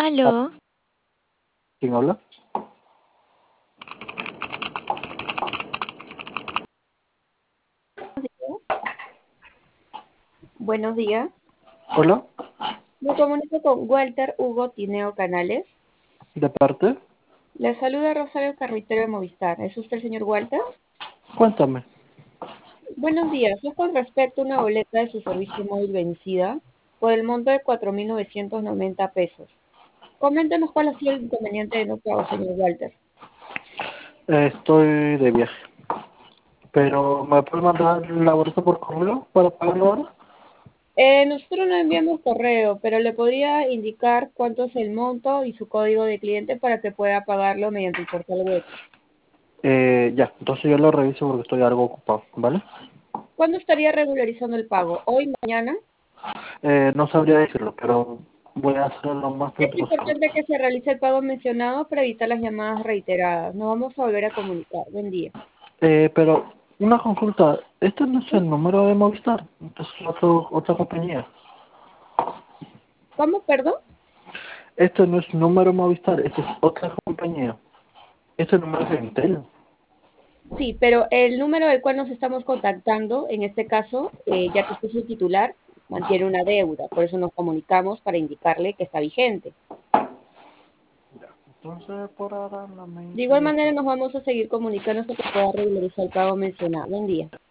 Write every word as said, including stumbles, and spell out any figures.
Aló, ¿Quién habla? Buenos días. Hola, Me comunico con Walter Hugo Tineo Canales. ¿de parte? Le saluda Rosario Carretero de Movistar. ¿Es usted el señor Walter? Cuéntame. Buenos días. Es con respecto a una boleta de su servicio móvil vencida por el monto de cuatro mil novecientos noventa pesos. Coméntenos cuál ha sido el inconveniente de no pago, señor Walter. Eh, estoy de viaje, pero ¿me puedes mandar la bolsa por correo para pagarlo ahora? Eh, nosotros no enviamos correo, pero le podría indicar cuánto es el monto y su código de cliente para que pueda pagarlo mediante el portal web. Eh, ya, entonces yo lo reviso porque estoy algo ocupado, ¿vale? ¿Cuándo estaría regularizando el pago? ¿Hoy, mañana? Eh, no sabría decirlo, pero voy a hacerlo lo más Es pronto posible. importante que se realice el pago mencionado para evitar las llamadas reiteradas. Nos vamos a volver a comunicar. Buen día. Eh, pero una consulta, este no es el número de Movistar, este es otro, otra compañía. ¿Cómo, perdón? Este no es número Movistar, este es otra compañía. Este número es de Entel. Sí, pero el número del cual nos estamos contactando, en este caso, eh, ya que usted es el titular, mantiene una deuda. Por eso nos comunicamos para indicarle que está vigente. Entonces por ahora no me De igual interesa. manera, nos vamos a seguir comunicando hasta que pueda regularizar el pago mencionado. Buen día.